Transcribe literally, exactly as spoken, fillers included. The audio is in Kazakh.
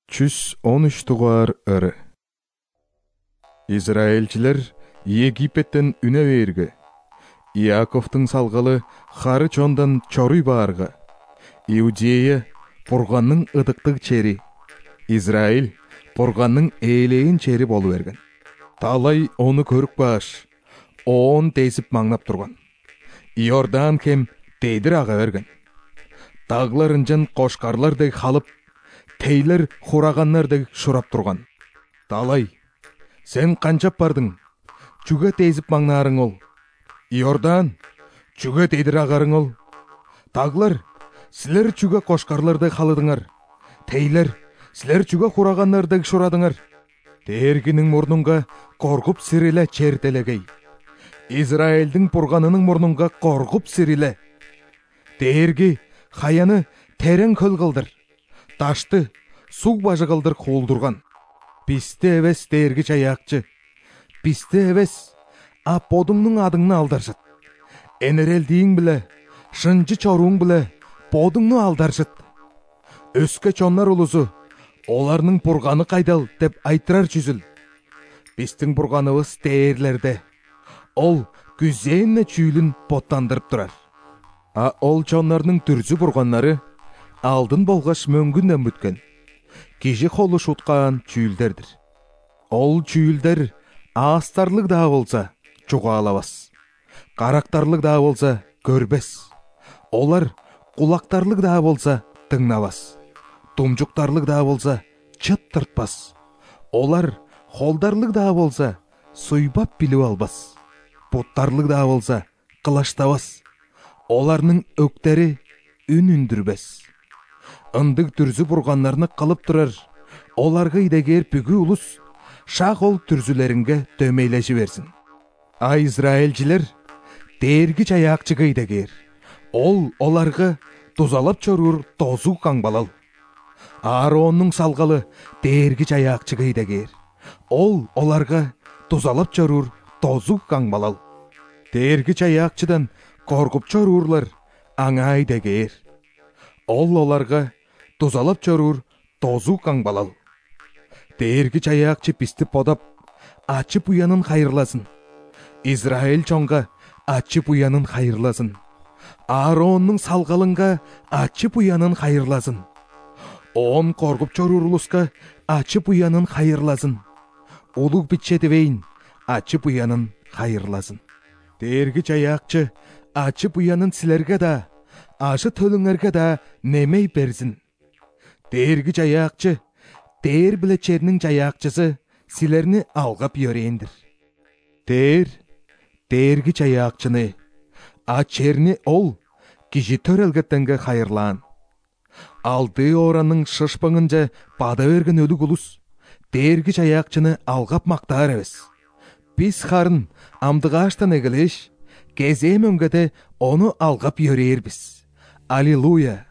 жүз он үч тугар ыры. Израильчилер Египеттен үне берге. Иаковтың салгалы хары чондан чоруй баарга. Иудея Бурганның ыдыктык чери. Израиль Бурганның ээлейин чери болу берген. Талай оны көрүк баш. Он тесип маңнап турган. Иордан кем тейдир ага берген. Тагларынжан кошкарлардек халып, тейлер хураганнардек шурап турган. Талай, сен канчап бардың? Чуга тезип маңнарың ол. Иордан, чуга тейдир агарың ол. Таглар, силер чуга кошкарлардек халыдыңар. Тейлер, силер чуга хураганнардек шурадыңар. Тергинин мурнунга коргуп сириле чертелегей. Израильдин Бурганынын мурнунга коргуп сириле. Терги хаяны терең көл кылдыр. Ташты сук бажы кылдыр куулдурган. Бисте эбес дээрги чаякчы. Бисте эбес а бодуңнун адыңны алдаржыт. Энерелдиң биле, шынжы чоруң биле бодуңну алдаржыт. Өскө чоннар улусу, оларның Бурганы кайдал деп айтырар жүзүл. Биздин Бурганыбыз дээрлерде. Ол күзейне чүйлүн боттандырып турар. А ол чоннарның түрзү бурганнары алдын болгаш мөңгүндөн бүткен. Кижи колу шуткан чүйлдердир. Ол чүйлдер астарлык да болса чугаалабас. Карактарлык да болса көрбес. Олар кулактарлык да болса тыңнабас. Тумжуктарлык да болса чыттыртпас. Олар холдарлык да болса суйбап билип албас. Буттарлык да болса кылаштабас. Оларның өктері үн үндүрбес. Ындык түрзү бурганнарны кылып турар. Оларга идегер бүгү улус шак ол түрзүлеринге төмейлеши берсин. А израильчилер дээрги чаякчыга идегер. Ол оларга тузалап чорур тозу каңбалал. Аароннун салгалы дээрги чаякчыга идегер. Ол оларга тузалап чорур тозу каңбалал. Дээрги чаякчыдан коргуп чорурлар аңай дегер. Ол оларга тузалап чорур тозу каңбалал. Дээрги чаякчы бисти подап, ачып уянын хайырласын. Израиль чонга ачып уянын хайырласын. Аароннун салгалынга ачып уянын хайырласын. Он коргуп чорур улуска ачып уянын хайырласын. Улук бичетебейин ачып уянын хайырласын. Дээрги чаякчы ачып уянын силерге да, ашы төлүңөргө да немей берсин. Дээрги чаякчы, дээр биле чернин чаякчысы силерни алгап йөрөйүндүр. Дээр, дээрги чаякчыны, а черни ол кижи төрөлгөттөнгө хайырлаан. Алды оранын шышпаңынжа бада берген өлүк улус, дээрги чаякчыны алгап мактаар эбес. Биз харын амдыгаштан эгелеш, кезе мөңгөдө оны алгап йөрөйөрбүз. Аллилуйя!